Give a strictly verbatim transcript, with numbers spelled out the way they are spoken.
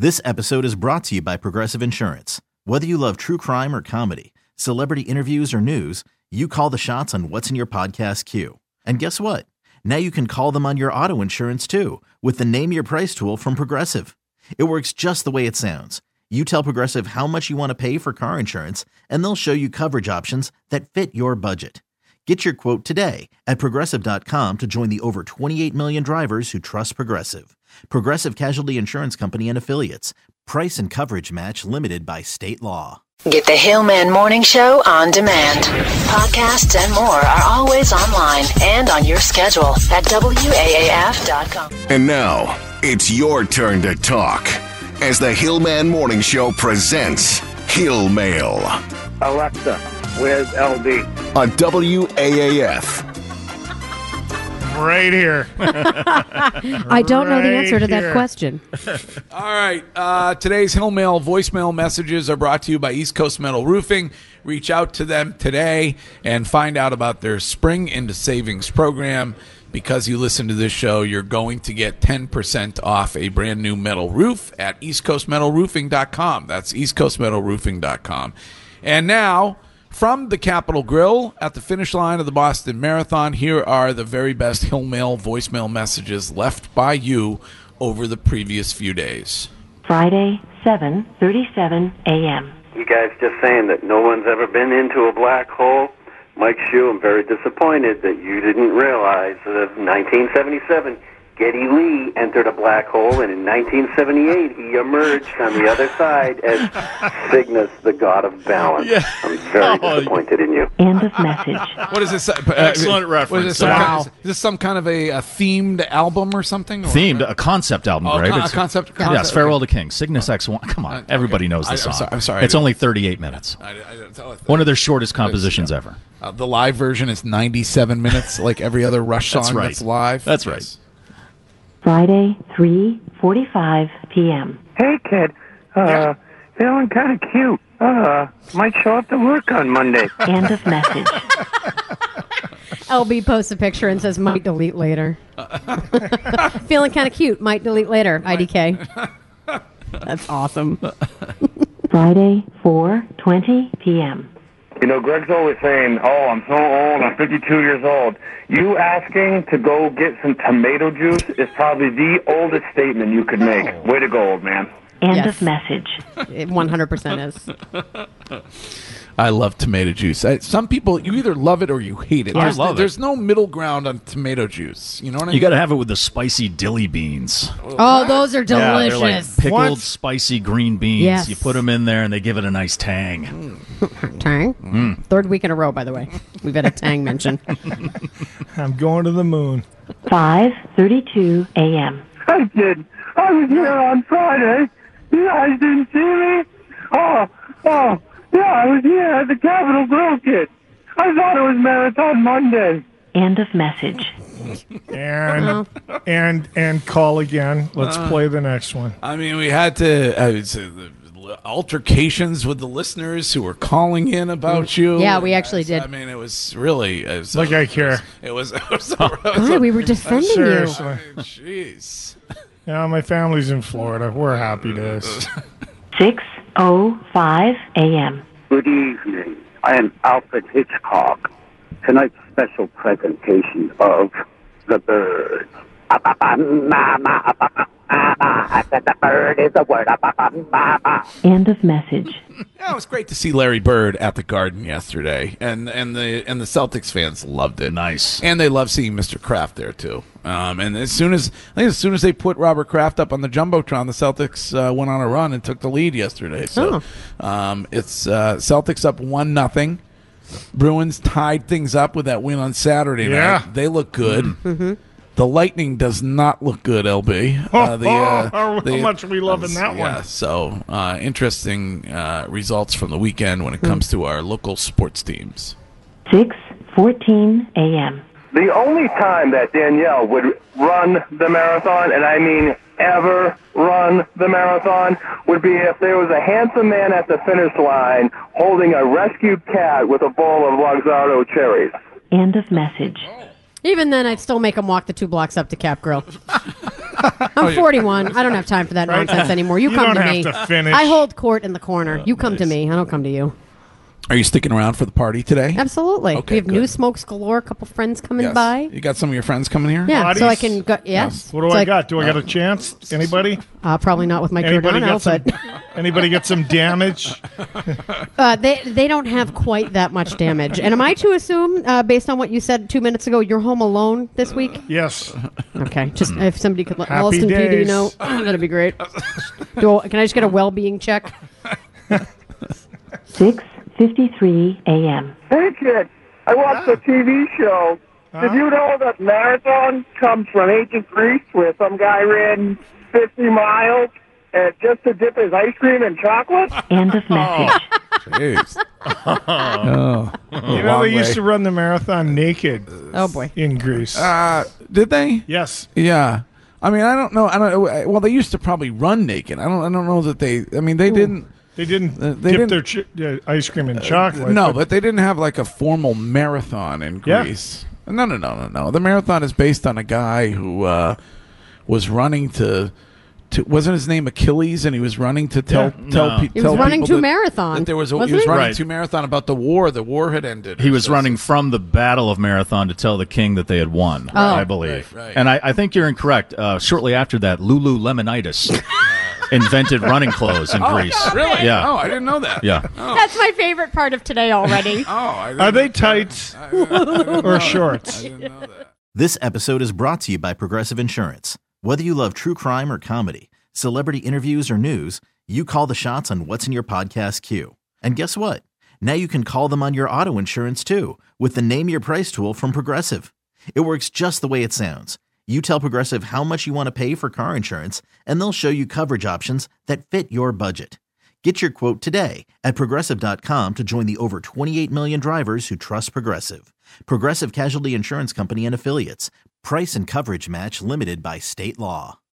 This episode is brought to you by Progressive Insurance. Whether you love true crime or comedy, celebrity interviews or news, you call the shots on what's in your podcast queue. And guess what? Now you can call them on your auto insurance too with the Name Your Price tool from Progressive. It works just the way it sounds. You tell Progressive how much you want to pay for car insurance, and they'll show you coverage options that fit your budget. Get your quote today at Progressive dot com to join the over twenty-eight million drivers who trust Progressive. Progressive Casualty Insurance Company and Affiliates. Price and coverage match limited by state law. Get the Hillman Morning Show on demand. Podcasts and more are always online and on your schedule at W A A F dot com. And now, it's your turn to talk as the Hillman Morning Show presents Hill Mail. Alexa, where's L B? On W A A F. Right here. I don't know the answer to here. that question. All right. Uh, today's Hill Mail voicemail messages are brought to you by East Coast Metal Roofing. Reach out to them today and find out about their Spring into Savings program. Because you listen to this show, you're going to get ten percent off a brand new metal roof at east coast metal roofing dot com. That's east coast metal roofing dot com. And now, from the Capitol Grill at the finish line of the Boston Marathon, here are the very best Hill Mail voicemail messages left by you over the previous few days. Friday, seven thirty-seven a.m. You guys just saying that no one's ever been into a black hole? Mike Shue, I'm very disappointed that you didn't realize that in nineteen seventy-seven, Geddy Lee entered a black hole, and in nineteen seventy-eight, he emerged on the other side as Cygnus, the god of balance. Yeah. I'm very Oh, disappointed in you. End of message. What is this? Uh, Excellent what reference. Is this, some Wow. kind of, is this some kind of a, a themed album or something? Or? Themed, a concept album, Oh, right? con- It's- a concept. Yeah, concept. it's Farewell to King, Cygnus X one. Come on, Uh, everybody okay. knows the I- I'm song. sorry- I'm sorry, I It's didn't- only thirty-eight minutes. I, I, I, One of their shortest compositions ever. Uh, the live version is ninety-seven minutes, like every other Rush song That's right. that's live. That's Yes. right. Friday, three forty-five p.m. Hey, kid. Uh, feeling kind of cute. Uh, might show up to work on Monday. End of message. L B posts a picture and says, might delete later. Feeling kind of cute. Might delete later. I D K. That's awesome. Friday, four twenty p.m. You know, Greg's always saying, oh, I'm so old, I'm fifty-two years old. You asking to go get some tomato juice is probably the oldest statement you could make. Way to go, old man. End Yes. of message. It one hundred percent is. I love tomato juice. I, some people, you either love it or you hate it. I There's, love it. there's no middle ground on tomato juice. You know what I mean? You got to have it with the spicy dilly beans. Oh, those are Yeah, they're like delicious. pickled, What? spicy green beans. Yes. You put them in there, and they give it a nice tang. Tang? Mm. Third week in a row, by the way. We've had a Tang mention. I'm going to the moon. five thirty-two a.m. I did. I was here on Friday. You guys didn't see me? Oh, oh, yeah, I was here at the Capitol Grill, kid. I thought it was Marathon Monday. End of message. And and and call again. Let's play the next one. I mean, we had to uh, it's, uh, the altercations with the listeners who were calling in about you. Yeah, we actually did. I mean, it was really. It was, Like I care. It was. It was, it was, it was Why? We were defending you. Seriously. Jeez. Yeah, my family's in Florida. We're happy days. six oh five a.m. Good evening. I am Alfred Hitchcock. Tonight's special presentation of The Bird. I said the bird is a word. End of message. Yeah, it was great to see Larry Bird at the Garden yesterday, and and the and the Celtics fans loved it. Nice. And they love seeing Mister Kraft there too. Um, and as soon as I think as soon as they put Robert Kraft up on the jumbotron, the Celtics uh, went on a run and took the lead yesterday. So um, it's uh, Celtics up one nothing. Bruins tied things up with that win on Saturday Yeah. night. They look good. Mm-hmm. The Lightning does not look good, L B. Uh, the, uh, How the- much are we loving that yeah, one? So uh, interesting uh, results from the weekend when it comes to our local sports teams. six fourteen a.m. The only time that Danielle would run the marathon, and I mean ever run the marathon, would be if there was a handsome man at the finish line holding a rescued cat with a bowl of Luxardo cherries. End of message. Even then, I'd still make him walk the two blocks up to Cap Grill. I'm forty-one. I don't have time for that Right? nonsense anymore. You, You come don't to have me. to finish. I hold court in the corner. You come to me. I don't come to you. Are you sticking around for the party today? Absolutely. Okay, we have good. new smokes galore. A couple friends coming Yes. by. You got some of your friends coming here? Yeah, so I Bodies? can go. Yes. What do So I got? Do I got a chance? Anybody? Uh, probably not with Mike Anybody Giordano, get some? but Anybody get some damage? uh, they they don't have quite that much damage. And am I to assume, uh, based on what you said two minutes ago, you're home alone this week? Yes. Okay, just if somebody could let Happy Holliston P D days. know, that'd be great. Do, can I just get a well-being check? six fifty-three a.m. Hey, kid. I watched a T V show. Did you know that marathon comes from ancient Greece, where some guy ran fifty miles uh, just to dip his ice cream in chocolate? End of message. Jeez. oh. You know, they used to run the marathon naked. Oh boy. In Greece. Uh, did they? Yes. Yeah. I mean, I don't know. I don't. Well, they used to probably run naked. I don't. I don't know that they. I mean, they didn't. They didn't Uh, they dip didn't- their ch- uh, ice cream in chocolate. No, but they didn't have like a formal marathon in Yeah. Greece. No, no, no, no, no. The marathon is based on a guy who uh, was running to. To, wasn't his name Achilles, and he was running to tell Yeah. tell, No. pe- He was tell running people to that, marathon, that there was a, wasn't he was he? running Right. to marathon about the war. The war had ended. He was So- running from the Battle of Marathon to tell the king that they had won, Oh. I believe. Right, right. And I, I think you're incorrect. Uh, shortly after that, Lululemonitis invented running clothes in Greece. Really? Yeah. Oh, I didn't know that. Yeah. That's my favorite part of today already. Oh, I didn't, Are they tights or shorts? I didn't know that. This episode is brought to you by Progressive Insurance. Whether you love true crime or comedy, celebrity interviews or news, you call the shots on what's in your podcast queue. And guess what? Now you can call them on your auto insurance too with the Name Your Price tool from Progressive. It works just the way it sounds. You tell Progressive how much you want to pay for car insurance, and they'll show you coverage options that fit your budget. Get your quote today at Progressive dot com to join the over twenty-eight million drivers who trust Progressive. Progressive Casualty Insurance Company and Affiliates. Price and coverage match limited by state law.